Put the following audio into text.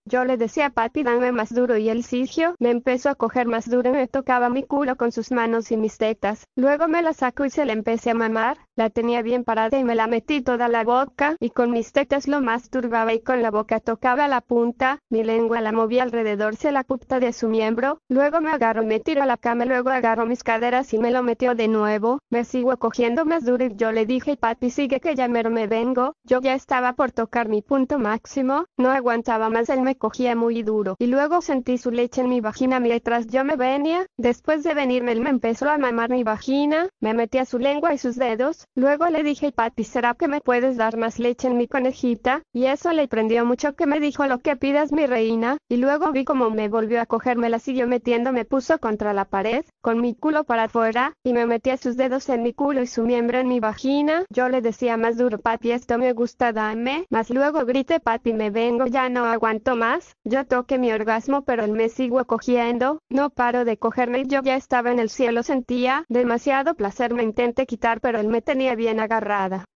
Yo le decía papi dame más duro y el Sergio me empezó a coger más duro y me tocaba mi culo con sus manos y mis tetas. Luego me la sacó y se la empecé a mamar, la tenía bien parada y me la metí toda la boca y con mis tetas lo masturbaba y con la boca tocaba la punta, mi lengua la movía alrededor de la punta de su miembro, luego me agarró y me tiró a la cama, luego agarró mis caderas y me lo metió de nuevo, me sigo cogiendo más duro y yo le dije papi sigue que ya mero me vengo, yo ya estaba por tocar mi punto máximo, no aguantaba más, él me cogía muy duro y luego sentí su leche en mi vagina mientras yo me venía, después de venirme él me empezó a mamar mi vagina, me metía su lengua y sus dedos, luego le dije papi ¿será que me puedes dar más leche en mi conejita? Y eso le prendió mucho que me dijo lo que pidas mi reina, y luego vi como me volvió a coger, me la siguió metiendo, me puso contra la pared, con mi culo para afuera, y me metía sus dedos en mi culo y su miembro en mi vagina, yo le decía más duro papi esto me gusta dame, más luego grité papi me vengo ya no aguanto más, yo toqué mi orgasmo pero él me sigo cogiendo, no paro de cogerme y yo ya estaba en el cielo, sentía demasiado placer, me intenté quitar pero él me tenía bien agarrada.